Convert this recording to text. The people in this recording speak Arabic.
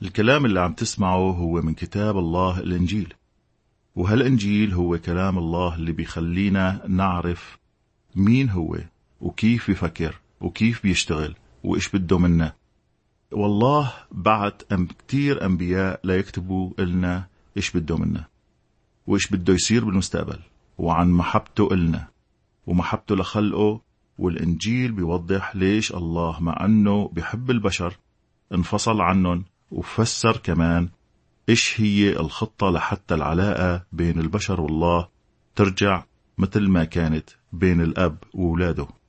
الكلام اللي عم تسمعه هو من كتاب الله الإنجيل، وهالإنجيل هو كلام الله اللي بيخلينا نعرف مين هو وكيف بيفكر وكيف بيشتغل وإيش بده منا. والله بعت كتير أنبياء ليكتبوا لنا إيش بده منا وإيش بده يصير بالمستقبل، وعن محبته إلنا ومحبته لخلقه. والإنجيل بيوضح ليش الله مع أنه بيحب البشر انفصل عنهم، وفسر كمان إيش هي الخطة لحتى العلاقة بين البشر والله ترجع مثل ما كانت بين الأب وولاده.